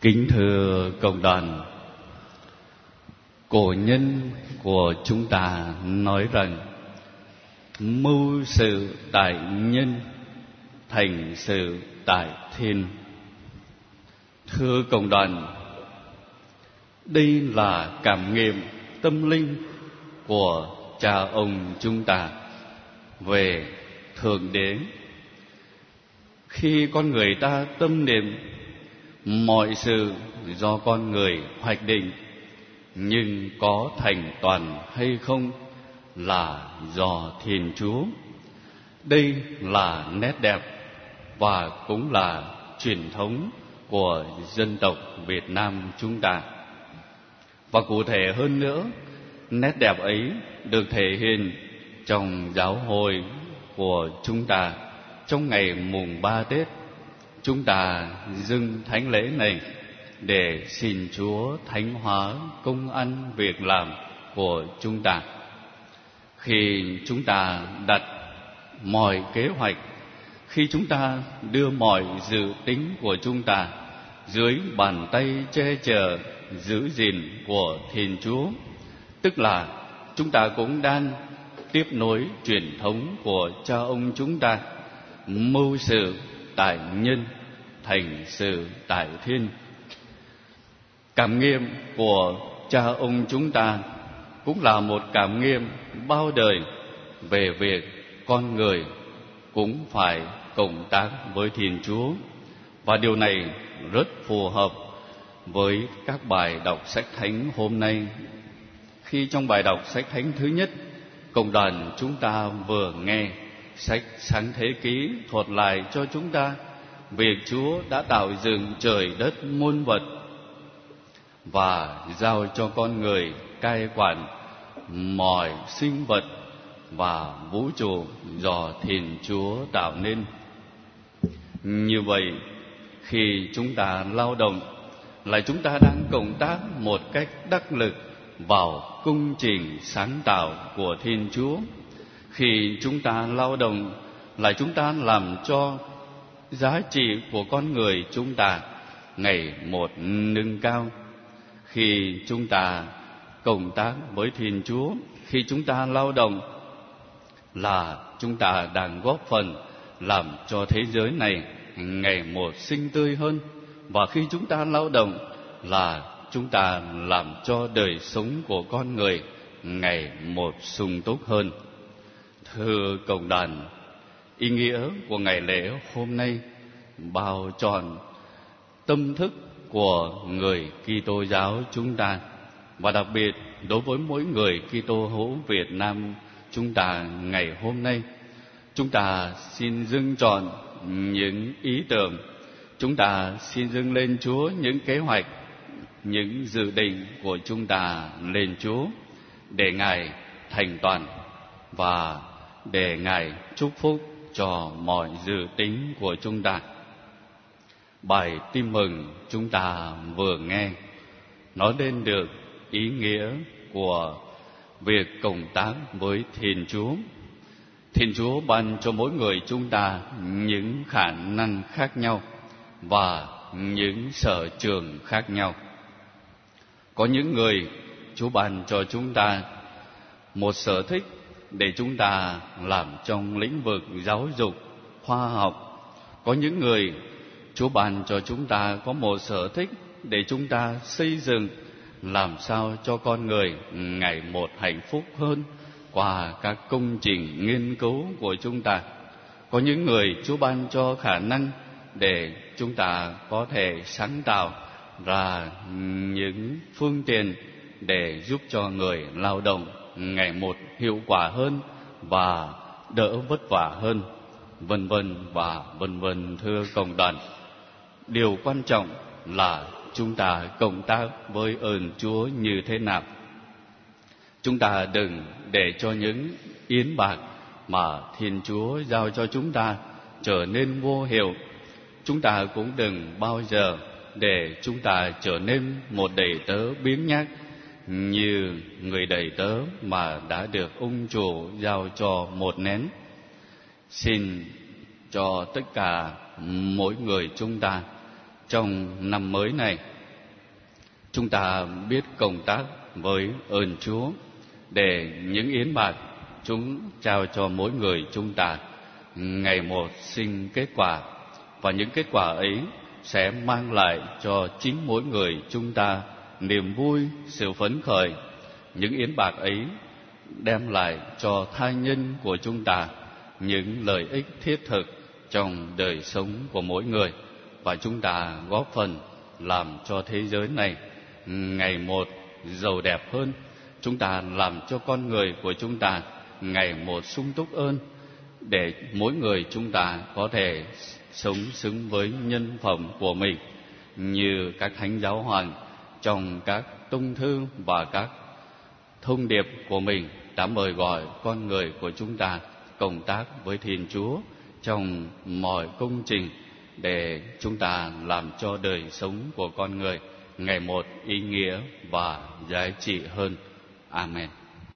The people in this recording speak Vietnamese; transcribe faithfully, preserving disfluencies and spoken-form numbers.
Kính thưa cộng đoàn, cổ nhân của chúng ta nói rằng mưu sự tại nhân, thành sự tại thiên. Thưa cộng đoàn, đây là cảm nghiệm tâm linh của cha ông chúng ta về Thượng Đế. Khi con người ta tâm niệm, mọi sự do con người hoạch định, nhưng có thành toàn hay không là do Thiên Chúa. Đây là nét đẹp và cũng là truyền thống của dân tộc Việt Nam chúng ta. Và cụ thể hơn nữa, nét đẹp ấy được thể hiện trong giáo hội của chúng ta trong ngày mùng ba Tết. Chúng ta dâng thánh lễ này để xin Chúa thánh hóa công ăn việc làm của chúng ta. Khi chúng ta đặt mọi kế hoạch, khi chúng ta đưa mọi dự tính của chúng ta dưới bàn tay che chở giữ gìn của Thiên Chúa, tức là chúng ta cũng đang tiếp nối truyền thống của cha ông chúng ta, mưu sự tại nhân, thành sự tại thiên. Cảm nghiệm của cha ông chúng ta cũng là một cảm nghiệm bao đời về việc con người cũng phải cộng tác với Thiên Chúa. Và điều này rất phù hợp với các bài đọc sách thánh hôm nay. Khi trong bài đọc sách thánh thứ nhất, cộng đoàn chúng ta vừa nghe sách Sáng Thế Ký thuật lại cho chúng ta việc Chúa đã tạo dựng trời đất muôn vật và giao cho con người cai quản mọi sinh vật và vũ trụ do Thiên Chúa tạo nên. Như vậy, khi chúng ta lao động là chúng ta đang cộng tác một cách đắc lực vào công trình sáng tạo của Thiên Chúa. Khi chúng ta lao động là chúng ta làm cho giá trị của con người chúng ta ngày một nâng cao. Khi chúng ta cộng tác với Thiên Chúa, khi chúng ta lao động là chúng ta đang góp phần làm cho thế giới này ngày một xinh tươi hơn. Và khi chúng ta lao động là chúng ta làm cho đời sống của con người ngày một sung túc hơn. Thưa cộng đoàn, ý nghĩa của ngày lễ hôm nay bao trọn tâm thức của người Kitô giáo chúng ta, và đặc biệt đối với mỗi người Kitô hữu Việt Nam chúng ta ngày hôm nay. Chúng ta xin dâng trọn những ý tưởng, chúng ta xin dâng lên Chúa những kế hoạch, những dự định của chúng ta lên Chúa, để Ngài thành toàn và để Ngài chúc phúc cho mọi dự tính của chúng ta. Bài tin mừng chúng ta vừa nghe nói lên được ý nghĩa của việc cộng tác với Thiên Chúa. Thiên Chúa ban cho mỗi người chúng ta những khả năng khác nhau và những sở trường khác nhau. Có những người Chúa ban cho chúng ta một sở thích để chúng ta làm trong lĩnh vực giáo dục, khoa học. Có những người Chúa ban cho chúng ta có một sở thích để chúng ta xây dựng làm sao cho con người ngày một hạnh phúc hơn qua các công trình nghiên cứu của chúng ta. Có những người Chúa ban cho khả năng để chúng ta có thể sáng tạo ra những phương tiện để giúp cho người lao động ngày một hiệu quả hơn và đỡ vất vả hơn, vân vân và vân vân. Thưa cộng đoàn, điều quan trọng là chúng ta cộng tác với ơn Chúa như thế nào. Chúng ta đừng để cho những yến bạc mà Thiên Chúa giao cho chúng ta trở nên vô hiệu. Chúng ta cũng đừng bao giờ để chúng ta trở nên một đầy tớ biếng nhác như người đầy tớ mà đã được ông chủ giao cho một nén. Xin cho tất cả mỗi người chúng ta trong năm mới này Chúng ta biết cộng tác với ơn Chúa để những yến bạc chúng trao cho mỗi người chúng ta ngày một sinh kết quả, và những kết quả ấy sẽ mang lại cho chính mỗi người chúng ta niềm vui, sự phấn khởi. Những yến bạc ấy đem lại cho tha nhân của chúng ta những lợi ích thiết thực trong đời sống của mỗi người, và chúng ta góp phần làm cho thế giới này ngày một giàu đẹp hơn. Chúng ta làm cho con người của chúng ta ngày một sung túc hơn, để mỗi người chúng ta có thể sống xứng với nhân phẩm của mình, như các thánh giáo hoàng trong các tông thư và các thông điệp của mình đã mời gọi con người của chúng ta cộng tác với Thiên Chúa trong mọi công trình, để chúng ta làm cho đời sống của con người ngày một ý nghĩa và giá trị hơn. Amen.